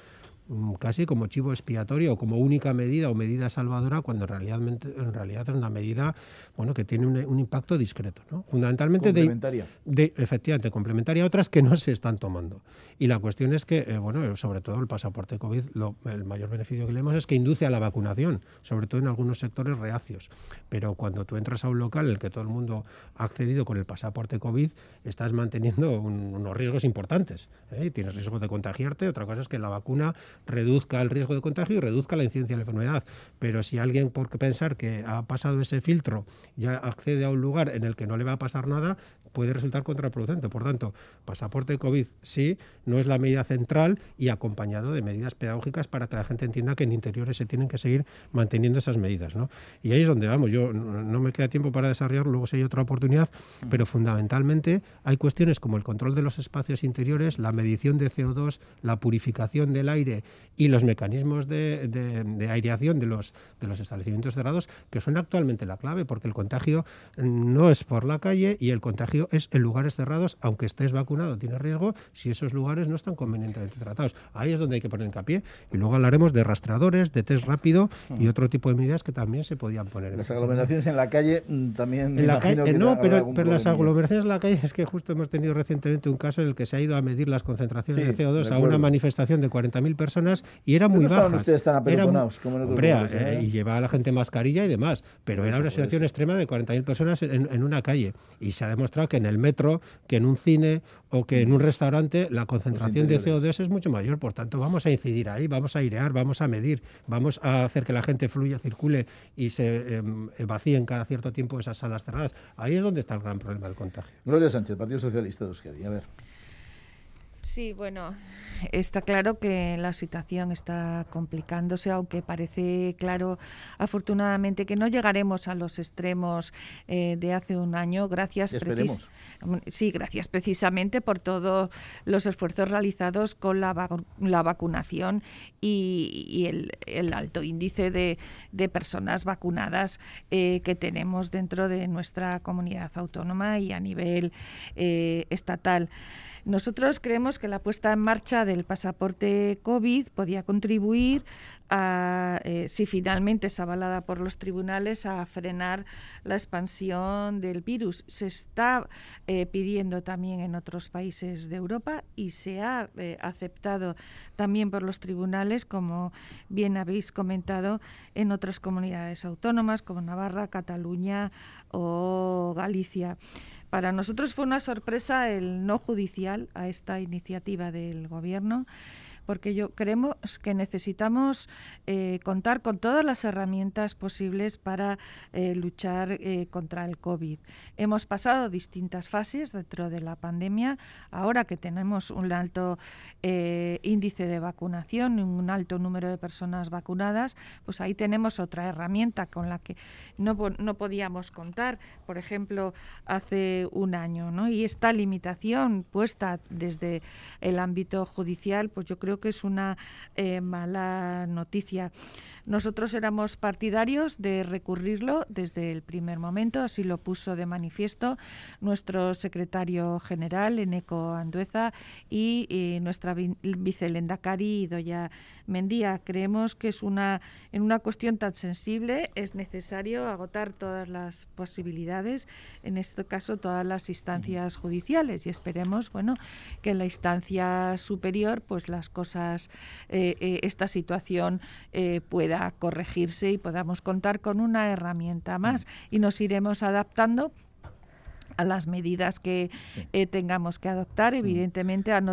casi como chivo expiatorio o como única medida o medida salvadora, cuando en realidad es una medida que tiene un impacto discreto, ¿no? Fundamentalmente
complementaria.
Efectivamente, complementaria a otras que no se están tomando. Y la cuestión es que, sobre todo el pasaporte COVID, el mayor beneficio que le vemos es que induce a la vacunación, sobre todo en algunos sectores reacios. Pero cuando tú entras a un local en el que todo el mundo ha accedido con el pasaporte COVID, estás manteniendo unos riesgos importantes, ¿eh? Tienes riesgo de contagiarte. Otra cosa es que la vacuna reduzca el riesgo de contagio y reduzca la incidencia de la enfermedad. Pero si alguien, por pensar que ha pasado ese filtro, ya accede a un lugar en el que no le va a pasar nada, puede resultar contraproducente. Por tanto, pasaporte COVID sí, no es la medida central, y acompañado de medidas pedagógicas para que la gente entienda que en interiores se tienen que seguir manteniendo esas medidas, ¿no? Y ahí es donde vamos. Yo no me queda tiempo para desarrollarlo, luego si hay otra oportunidad, pero fundamentalmente hay cuestiones como el control de los espacios interiores, la medición de CO2, la purificación del aire y los mecanismos de aireación de los establecimientos cerrados, que son actualmente la clave, porque el contagio no es por la calle y el contagio es en lugares cerrados. Aunque estés vacunado, tienes riesgo si esos lugares no están convenientemente tratados. Ahí es donde hay que poner hincapié, y luego hablaremos de rastreadores, de test rápido y otro tipo de medidas que también se podían poner.
Las aglomeraciones en la calle también.
En la calle, no, pero las aglomeraciones en la calle, es que justo hemos tenido recientemente un caso en el que se ha ido a medir las concentraciones de CO2 a una manifestación de 40.000 personas y eran muy bajas.
Ustedes tan apelotonados como en otros lugares,
y llevaba a la gente mascarilla y demás, pero era una situación extrema de 40.000 personas en una calle, y se ha demostrado que en el metro, que en un cine o que en un restaurante la concentración de CO2 es mucho mayor. Por tanto, vamos a incidir ahí, vamos a airear, vamos a medir, vamos a hacer que la gente fluya, circule y se vacíen cada cierto tiempo esas salas cerradas. Ahí es donde está el gran problema del contagio.
Gloria Sánchez, Partido Socialista de Euskadi. A ver.
Sí, bueno, está claro que la situación está complicándose, aunque parece claro, afortunadamente, que no llegaremos a los extremos de hace un año. Gracias precisamente por todos los esfuerzos realizados con la vacunación y el alto índice de personas vacunadas que tenemos dentro de nuestra comunidad autónoma y a nivel estatal. Nosotros creemos que la puesta en marcha del pasaporte COVID podía contribuir a, si finalmente es avalada por los tribunales, a frenar la expansión del virus. Se está pidiendo también en otros países de Europa y se ha aceptado también por los tribunales, como bien habéis comentado, en otras comunidades autónomas como Navarra, Cataluña o Galicia. Para nosotros fue una sorpresa el no judicial a esta iniciativa del Gobierno, porque creemos que necesitamos contar con todas las herramientas posibles para luchar contra el COVID. Hemos pasado distintas fases dentro de la pandemia. Ahora que tenemos un alto índice de vacunación y un alto número de personas vacunadas, pues ahí tenemos otra herramienta con la que no podíamos contar, por ejemplo, hace un año, ¿no? Y esta limitación puesta desde el ámbito judicial, pues yo creo que es una mala noticia. Nosotros éramos partidarios de recurrirlo desde el primer momento, así lo puso de manifiesto nuestro secretario general, Eneko Andueza, y nuestra vicelehendakari, Idoia Mendia. Creemos que en una cuestión tan sensible es necesario agotar todas las posibilidades, en este caso todas las instancias judiciales, y esperemos, que en la instancia superior pues las cosas, esta situación pueda corregirse y podamos contar con una herramienta más, y nos iremos adaptando a las medidas que tengamos que adoptar. Evidentemente a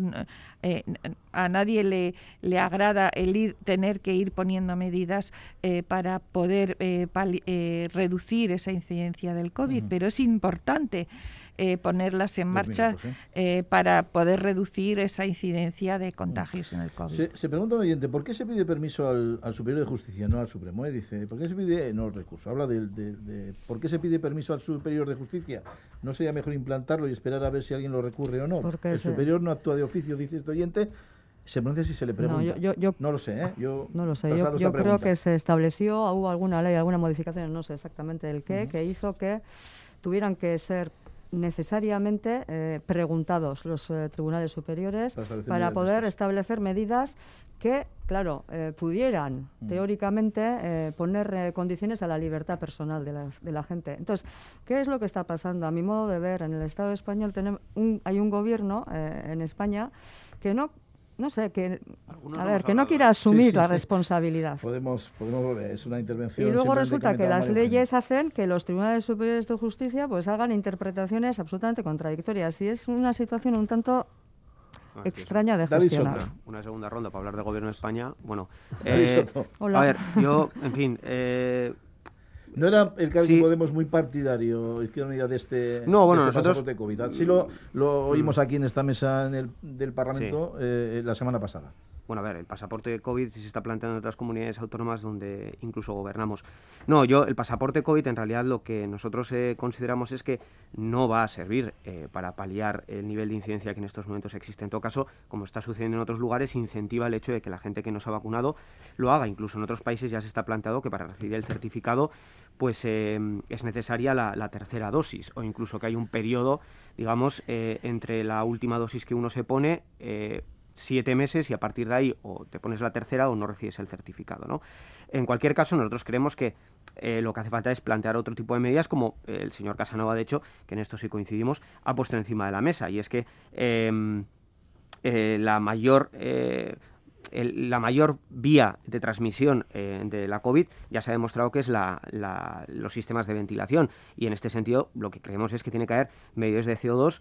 nadie le agrada tener que ir poniendo medidas para poder reducir esa incidencia del COVID, pero es importante ponerlas en marcha para poder reducir esa incidencia de contagios en el COVID.
Se pregunta un oyente, ¿por qué se pide permiso al Superior de Justicia, no al Supremo? Dice, ¿por qué se pide, no el recurso, habla de ¿por qué se pide permiso al Superior de Justicia? ¿No sería mejor implantarlo y esperar a ver si alguien lo recurre o no? Porque el Superior no actúa de oficio, dice este oyente. Se pronuncia si se le pregunta. No lo sé, ¿eh?
No lo sé. Yo creo que se estableció, hubo alguna ley, alguna modificación, no sé exactamente el qué, que hizo que tuvieran que ser necesariamente preguntados los tribunales superiores para poder establecer medidas que, claro, pudieran teóricamente poner condiciones a la libertad personal de la gente. Entonces, ¿qué es lo que está pasando? A mi modo de ver, en el Estado español hay un gobierno en España que no sé, que no quiere asumir la responsabilidad.
Podemos volver, es una intervención.
Y luego resulta que las leyes hacen que los tribunales superiores de justicia pues hagan interpretaciones absolutamente contradictorias. Y es una situación un tanto extraña de gestionar.
Una segunda ronda para hablar del gobierno de España. Bueno,
Hola.
A ver, yo, en fin...
¿No era el Carlos Podemos muy partidario, Izquierda Unida, de este
nosotros
de COVID? Así lo oímos aquí en esta mesa del Parlamento la semana pasada.
Bueno, a ver, el pasaporte de COVID se está planteando en otras comunidades autónomas donde incluso gobernamos. No, el pasaporte COVID en realidad lo que nosotros consideramos es que no va a servir para paliar el nivel de incidencia que en estos momentos existe. En todo caso, como está sucediendo en otros lugares, incentiva el hecho de que la gente que no se ha vacunado lo haga. Incluso en otros países ya se está planteado que para recibir el certificado pues es necesaria la tercera dosis, o incluso que hay un periodo, digamos, entre la última dosis que uno se pone, 7 meses, y a partir de ahí o te pones la tercera o no recibes el certificado, ¿no? En cualquier caso, nosotros creemos que lo que hace falta es plantear otro tipo de medidas, como el señor Casanova, de hecho, que en esto sí coincidimos, ha puesto encima de la mesa, y es que la mayor vía de transmisión de la COVID ya se ha demostrado que es los sistemas de ventilación, y en este sentido lo que creemos es que tiene que haber medios de CO2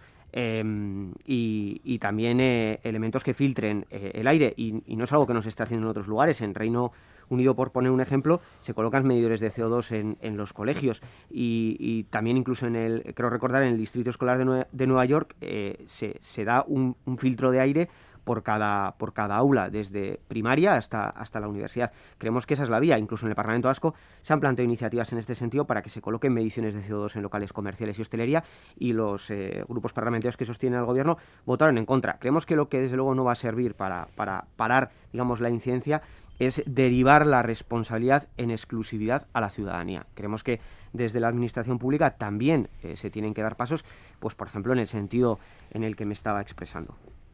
y también elementos que filtren el aire, y no es algo que no se está haciendo en otros lugares. En Reino Unido, por poner un ejemplo, se colocan medidores de CO2 en los colegios, y también incluso creo recordar, en el Distrito Escolar de Nueva York se da un filtro de aire por cada aula, desde primaria hasta la universidad. Creemos que esa es la vía. Incluso en el Parlamento Vasco se han planteado iniciativas en este sentido para que se coloquen mediciones de CO2 en locales comerciales y hostelería, y los grupos parlamentarios que sostienen al gobierno votaron en contra. Creemos que lo que desde luego no va a servir para parar, digamos, la incidencia es derivar la responsabilidad en exclusividad a la ciudadanía. Creemos que desde la administración pública también se tienen que dar pasos, pues por ejemplo en el sentido en el que me estaba expresando.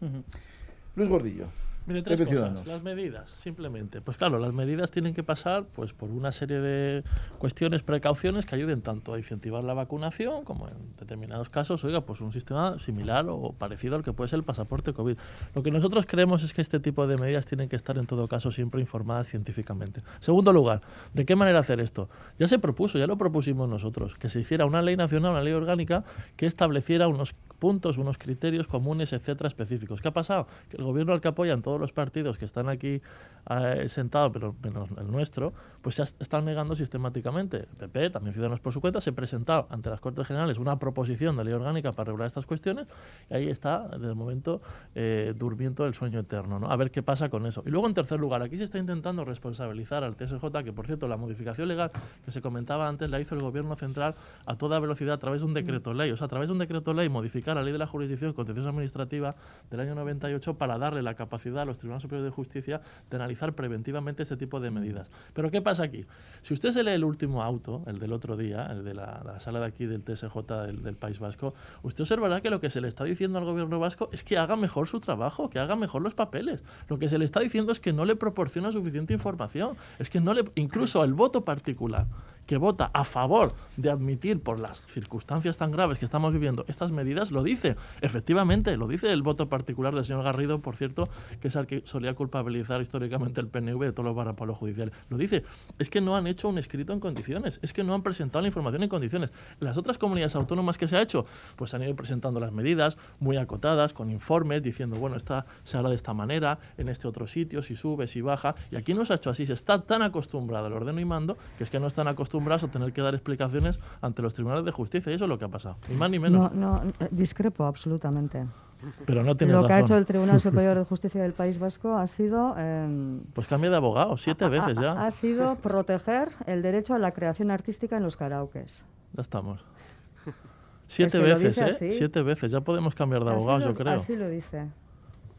Luis Gordillo.
Mire, tres cosas. Las medidas, simplemente. Pues claro, las medidas tienen que pasar pues por una serie de cuestiones, precauciones que ayuden tanto a incentivar la vacunación como en determinados casos, pues un sistema similar o parecido al que puede ser el pasaporte COVID. Lo que nosotros creemos es que este tipo de medidas tienen que estar en todo caso siempre informadas científicamente. Segundo lugar, ¿de qué manera hacer esto? Ya se propuso, ya lo propusimos nosotros, que se hiciera una ley nacional, una ley orgánica que estableciera unos puntos, unos criterios comunes, etcétera, específicos. ¿Qué ha pasado? Que el gobierno al que apoyan todos los partidos que están aquí sentados, pero menos el nuestro, pues se están negando sistemáticamente. El PP, también Ciudadanos por su cuenta, se presentó ante las Cortes Generales una proposición de ley orgánica para regular estas cuestiones, y ahí está, de momento, durmiendo el sueño eterno, ¿no? A ver qué pasa con eso. Y luego, en tercer lugar, aquí se está intentando responsabilizar al TSJ, que por cierto, la modificación legal que se comentaba antes la hizo el Gobierno Central a toda velocidad a través de un decreto ley. O sea, a través de un decreto ley modificar la ley de la jurisdicción contencioso administrativa del año 98 para darle la capacidad a los tribunales superiores de justicia de analizar preventivamente este tipo de medidas. Pero ¿qué pasa aquí? Si usted se lee el último auto, el del otro día, el de la sala de aquí del TSJ del País Vasco, usted observará que lo que se le está diciendo al gobierno vasco es que haga mejor su trabajo, que haga mejor los papeles. Lo que se le está diciendo es que no le proporciona suficiente información, es que incluso el voto particular que vota a favor de admitir, por las circunstancias tan graves que estamos viviendo, estas medidas, lo dice. Efectivamente, lo dice el voto particular del señor Garrido, por cierto, que es el que solía culpabilizar históricamente el PNV de todos los varapalos judiciales. Lo dice. Es que no han hecho un escrito en condiciones, es que no han presentado la información en condiciones. Las otras comunidades autónomas que se ha hecho, pues han ido presentando las medidas muy acotadas, con informes, diciendo, bueno, esta se hará de esta manera, en este otro sitio, si sube, si baja, y aquí no se ha hecho así. Se está tan acostumbrado al ordeno y mando, que es que no están acostumbrados a tener que dar explicaciones ante los tribunales de justicia, y eso es lo que ha pasado, ni más ni menos.
No, discrepo absolutamente.
Pero no tiene
Lo
razón.
que ha hecho el Tribunal Superior de Justicia del País Vasco ha sido...
pues cambia de abogado, 7 veces ya.
Ha sido proteger el derecho a la creación artística en los karaokes.
Ya estamos. 7 veces, 7 veces. Ya podemos cambiar de abogados, yo creo.
Así lo dice.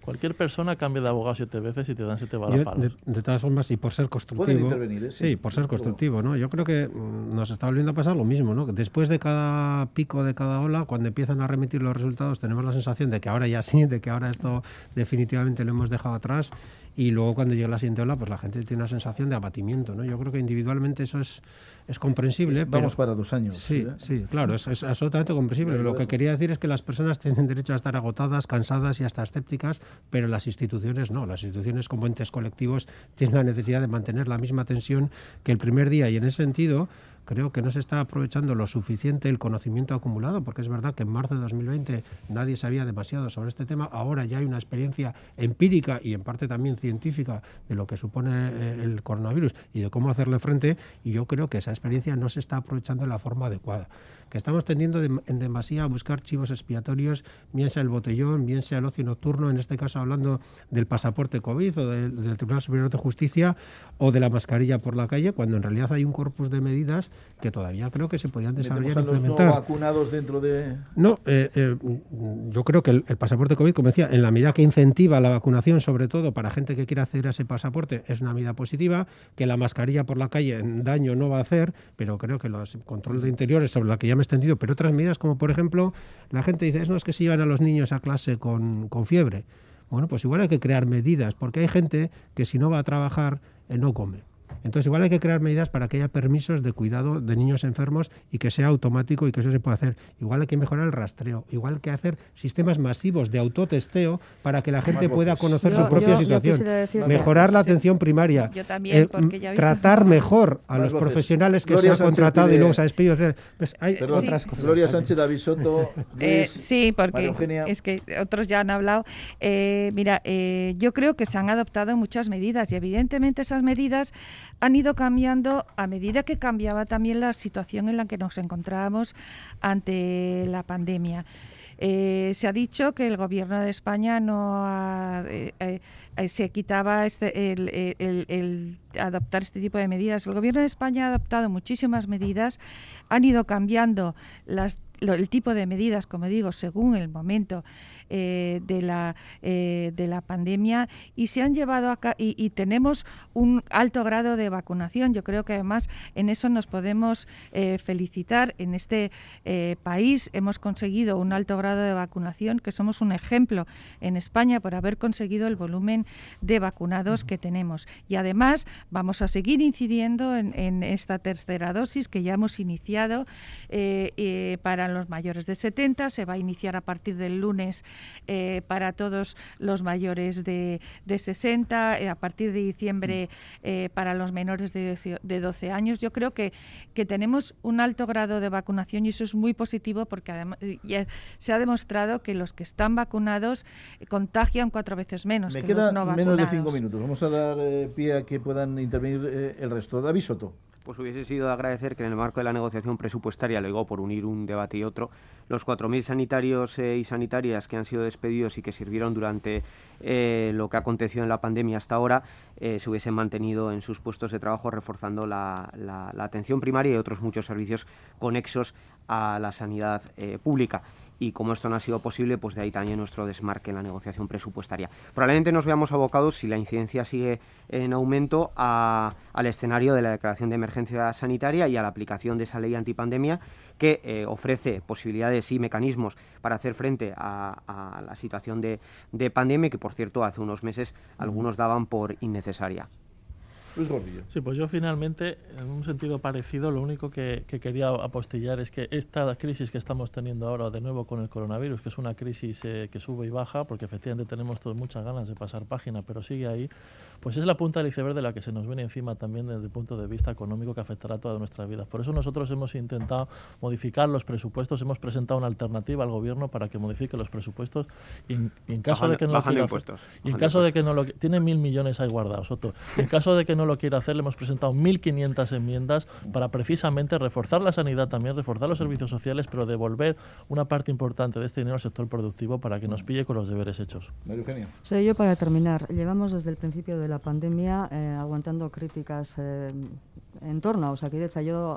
Cualquier persona cambia de abogado 7 veces y te dan 7 balapalos.
De todas formas, y por ser constructivo...
Pueden intervenir,
sí, por ser constructivo, ¿no? Yo creo que nos está volviendo a pasar lo mismo, ¿no? Después de cada pico, de cada ola, cuando empiezan a remitir los resultados, tenemos la sensación de que ahora ya sí, de que ahora esto definitivamente lo hemos dejado atrás, y luego cuando llega la siguiente ola, pues la gente tiene una sensación de abatimiento, ¿no? Yo creo que individualmente eso es comprensible.
Sí, vamos para 2 años.
Sí, sí, claro, es absolutamente comprensible. Lo que quería decir es que las personas tienen derecho a estar agotadas, cansadas y hasta escépticas, pero las instituciones no. Las instituciones como entes colectivos tienen la necesidad de mantener la misma tensión que el primer día, y en ese sentido creo que no se está aprovechando lo suficiente el conocimiento acumulado, porque es verdad que en marzo de 2020 nadie sabía demasiado sobre este tema. Ahora ya hay una experiencia empírica y en parte también científica de lo que supone el coronavirus y de cómo hacerle frente, y yo creo que esa experiencia no se está aprovechando de la forma adecuada. Que estamos tendiendo en demasía a buscar chivos expiatorios, bien sea el botellón, bien sea el ocio nocturno, en este caso hablando del pasaporte COVID o del Tribunal Superior de Justicia o de la mascarilla por la calle, cuando en realidad hay un corpus de medidas que todavía creo que se podían desarrollar y implementar.
¿Los no vacunados dentro de...?
No, yo creo que el pasaporte COVID, como decía, en la medida que incentiva la vacunación, sobre todo para gente que quiera acceder a ese pasaporte, es una medida positiva. Que la mascarilla por la calle daño no va a hacer, pero creo que los controles de interiores, sobre la que ya me he extendido, pero otras medidas como por ejemplo, la gente dice, no es que se llevan a los niños a clase con fiebre. Bueno, pues igual hay que crear medidas, porque hay gente que si no va a trabajar no come. Entonces igual hay que crear medidas para que haya permisos de cuidado de niños enfermos y que sea automático y que eso se pueda hacer. Igual hay que mejorar el rastreo, igual hay que hacer sistemas masivos de autotesteo para que la gente pueda conocer su propia situación. Mejorar la atención primaria.
Yo también, porque ya
tratar mejor a los profesionales que
Gloria
se han contratado y luego se ha despedido. Pues hay otras cosas.
Gloria Sánchez, David Soto, Luis,
sí, porque es que otros ya han hablado. Mira, yo creo que se han adoptado muchas medidas y evidentemente esas medidas han ido cambiando a medida que cambiaba también la situación en la que nos encontrábamos ante la pandemia. Se ha dicho que el Gobierno de España no se quitaba el adoptar este tipo de medidas. El Gobierno de España ha adoptado muchísimas medidas, han ido cambiando el tipo de medidas, como digo, según el momento de la pandemia, y se han llevado acá y tenemos un alto grado de vacunación. Yo creo que además en eso nos podemos felicitar. En este país hemos conseguido un alto grado de vacunación, que somos un ejemplo en España por haber conseguido el volumen de vacunados que tenemos. Y además vamos a seguir incidiendo en esta tercera dosis que ya hemos iniciado para los mayores de 70, se va a iniciar a partir del lunes para todos los mayores de 60, a partir de diciembre para los menores de 12 años. Yo creo que tenemos un alto grado de vacunación y eso es muy positivo porque además ya se ha demostrado que los que están vacunados contagian 4 veces menos que los no vacunados.
Menos de 5 minutos. Vamos a dar pie a que puedan intervenir el resto. David Soto.
Pues hubiese sido de agradecer que en el marco de la negociación presupuestaria, lo digo por unir un debate y otro, los 4.000 sanitarios y sanitarias que han sido despedidos y que sirvieron durante lo que ha acontecido en la pandemia hasta ahora, se hubiesen mantenido en sus puestos de trabajo, reforzando la atención primaria y otros muchos servicios conexos a la sanidad pública. Y como esto no ha sido posible, pues de ahí también nuestro desmarque en la negociación presupuestaria. Probablemente nos veamos abocados, si la incidencia sigue en aumento, al escenario de la declaración de emergencia sanitaria y a la aplicación de esa ley antipandemia que ofrece posibilidades y mecanismos para hacer frente a la situación de pandemia, que por cierto hace unos meses algunos daban por innecesaria.
Luis Gordillo.
Sí, pues yo finalmente, en un sentido parecido, lo único que quería apostillar es que esta crisis que estamos teniendo ahora de nuevo con el coronavirus, que es una crisis que sube y baja, porque efectivamente tenemos todos muchas ganas de pasar página, pero sigue ahí, pues es la punta del iceberg de la que se nos viene encima también desde el punto de vista económico, que afectará a toda nuestra vida. Por eso nosotros hemos intentado modificar los presupuestos, hemos presentado una alternativa al Gobierno para que modifique los presupuestos y en caso de que no lo quiera hacer, y en caso de que no lo tiene 1.000 millones ahí guardados, Soto. Y en caso de que no lo quiera hacer, le hemos presentado 1.500 enmiendas para precisamente reforzar la sanidad también, reforzar los servicios sociales, pero devolver una parte importante de este dinero al sector productivo para que nos pille con los deberes hechos.
María Eugenia.
Sí, yo para terminar, llevamos desde el principio de la pandemia aguantando críticas en torno a Osakidetza. Yo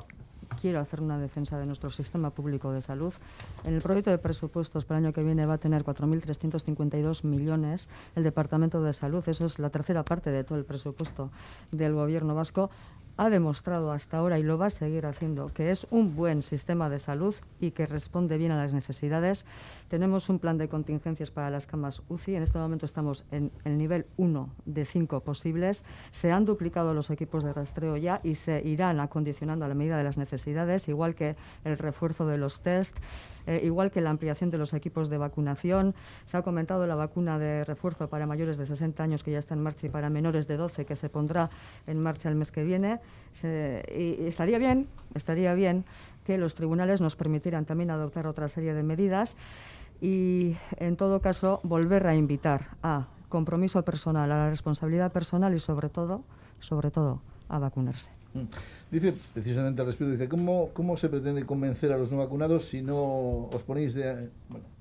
quiero hacer una defensa de nuestro sistema público de salud. En el proyecto de presupuestos para el año que viene va a tener 4.352 millones el Departamento de Salud. Eso es la tercera parte de todo el presupuesto del Gobierno vasco. Ha demostrado hasta ahora, y lo va a seguir haciendo, que es un buen sistema de salud y que responde bien a las necesidades. Tenemos un plan de contingencias para las camas UCI. En este momento estamos en el nivel 1 de 5 posibles. Se han duplicado los equipos de rastreo ya y se irán acondicionando a la medida de las necesidades, igual que el refuerzo de los test, igual que la ampliación de los equipos de vacunación. Se ha comentado la vacuna de refuerzo para mayores de 60 años que ya está en marcha y para menores de 12 que se pondrá en marcha el mes que viene. Y estaría bien que los tribunales nos permitieran también adoptar otra serie de medidas y, en todo caso, volver a invitar a compromiso personal, a la responsabilidad personal y, sobre todo, a vacunarse.
Dice, precisamente al respecto, dice, ¿cómo se pretende convencer a los no vacunados si no os ponéis de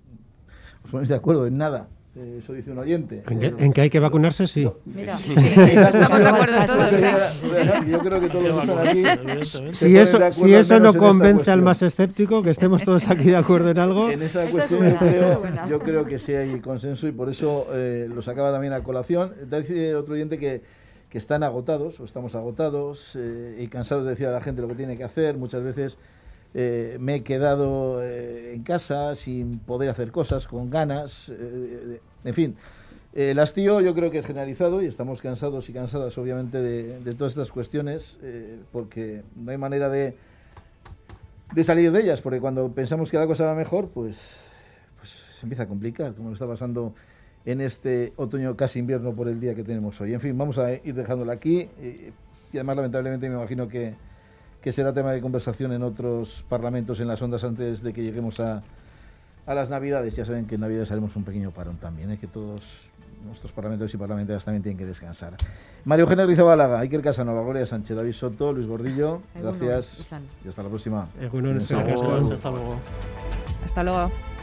acuerdo en nada? Eso dice un oyente.
¿En que hay que vacunarse? Sí.
Mira, sí, estamos de acuerdo todos.
Yo creo que todos los que están aquí...
Si eso no convence al más escéptico, que estemos todos aquí de acuerdo en algo...
En esa cuestión yo creo que sí hay consenso y por eso lo sacaba también a colación. Dice otro oyente que están agotados, o estamos agotados, y cansados de decir a la gente lo que tiene que hacer. Muchas veces me he quedado en casa sin poder hacer cosas, con ganas, en fin. El hastío yo creo que es generalizado y estamos cansados y cansadas obviamente de todas estas cuestiones, porque no hay manera de salir de ellas, porque cuando pensamos que la cosa va mejor, pues se empieza a complicar, como lo está pasando en este otoño casi invierno por el día que tenemos hoy. En fin, vamos a ir dejándola aquí y además lamentablemente me imagino que será tema de conversación en otros parlamentos en las ondas antes de que lleguemos a las Navidades. Ya saben que en Navidades haremos un pequeño parón también, que todos nuestros parlamentarios y parlamentarias también tienen que descansar. María Eugenia Rizabalaga, Iker Casanova, Gloria Sánchez, David Soto, Luis Gordillo, gracias y hasta la próxima.
Hasta luego.
Hasta luego.